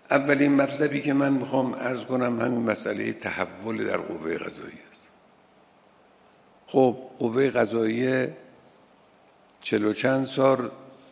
اولین مطلبی که من میخوام عرض کنم همین مسئله تحول در قوه قضاییه است. خب قوه قضاییه 40 و چند سال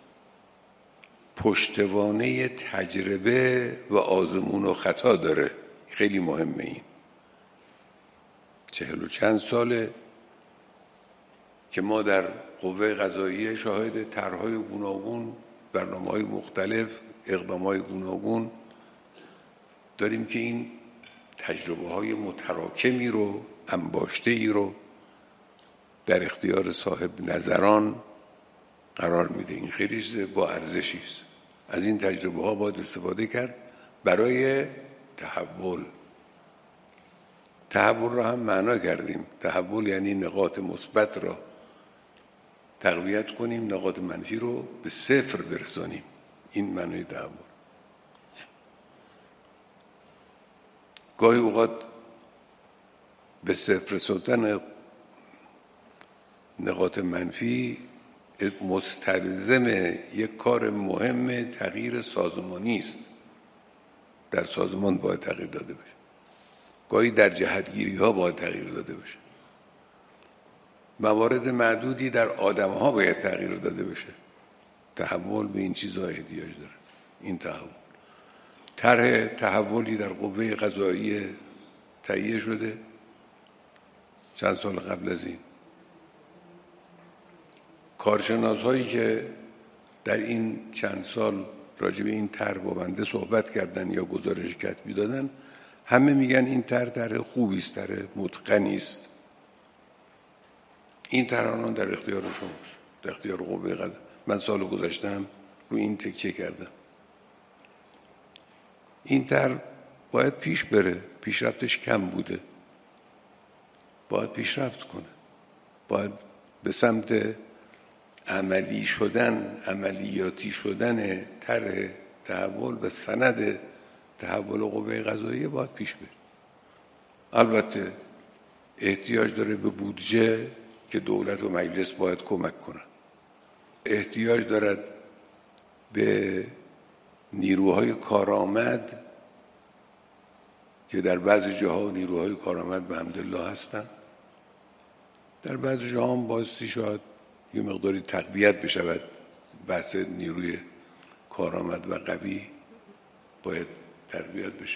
پشتوانه تجربه و آزمون و خطا داره. خیلی مهمه این. 40 و چند ساله که ما در قوه قضاییه شاهد طرح‌های گوناگون، برنامه‌های مختلف، اقدام‌های گوناگون داریم که این تجربه‌های متراکمی رو، انباشته‌ای رو در اختیار صاحب نظران قرار میده. این خیلی چیز با ارزشی است. از این تجربه‌ها باید استفاده کرد برای تحول. تحول را هم معنا کردیم. تحول یعنی نقاط مثبت را تقویت کنیم، نقاط منفی رو به صفر برسانیم. این معنای تحول. گاهی اوقات به صفر رسوندن نقاط منفی مستلزم یک کار مهم تغییر سازمانی است. در سازمان باید تغییر داده بشه. گاهی در جهتگیری ها باید تغییر داده بشه. موارد معدودی در آدم ها باید تغییر داده بشه. تحول به این چیزها احتیاج داره. این تحول. طرح تحولی در قوه قضاییه تهیه شده چند سال قبل از این. کارشناس هایی که در این چند سال راجع به این طرح با بنده صحبت کردن یا گزارش کتبی دادن، همه میگن این طرح خوبی است، طرح متقنی است. این طرح الان در اختیار شماست، در اختیار قوه قضاییه. من سال گذشتم رو این تکیه کردم. این طرح باید پیش بره، پیشرفتش کم بوده، باید پیشرفت کنه، باید به سمت عملی شدن، عملیاتی شدن طرح تحول و سند تحول قوه قضاییه باید پیش بره. البته احتیاج داره به بودجه که دولت و مجلس باید کمک کنن. احتیاج دارد به نیروهای کارآمد که در بعضی جاها نیروهای کارآمد به حمدالله هستن. در بعضی جاها هم بایستی شاید یه مقداری تقویت بشود. بحث نیروی کارآمد و قوی باید تقویت بشه.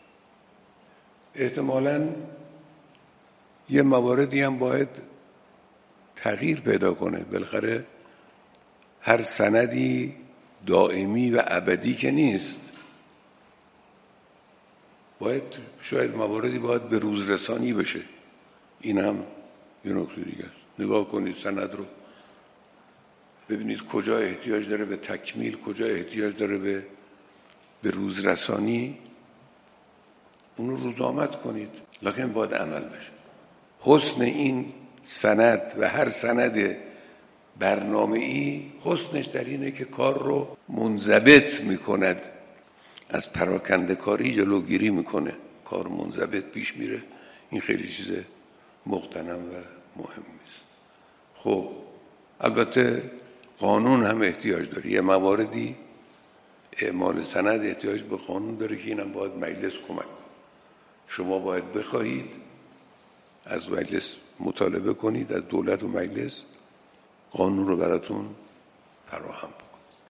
احتمالاً یه مواردی هم باید تغییر پیدا کنه. بالاخره هر سندی دائمی و ابدی که نیست. باید شاید مواردی باید به روز رسانی بشه. این هم یه نکته دیگه است. نگاه کنید سند رو، ببینید کجا احتیاج داره به تکمیل، کجا احتیاج داره به روز رسانی، اونو روزآمد کنید. لکن باید عمل بشه. حسن این سند و هر سند برنامه‌ای حسنش در اینه که کار رو منضبط میکند، از پراکنده کاری جلوگیری میکنه، کار منضبط پیش میره. این خیلی چیز مغتنم و مهمی است. خب البته قانون هم احتیاج داره. یه مواردی اعمال سند احتیاج به قانون داره که اینم باید مجلس کمک کنه. شما باید بخواهید از مجلس مطالبه کنید، از دولت و مجلس قانون رو براتون فراهم کنه.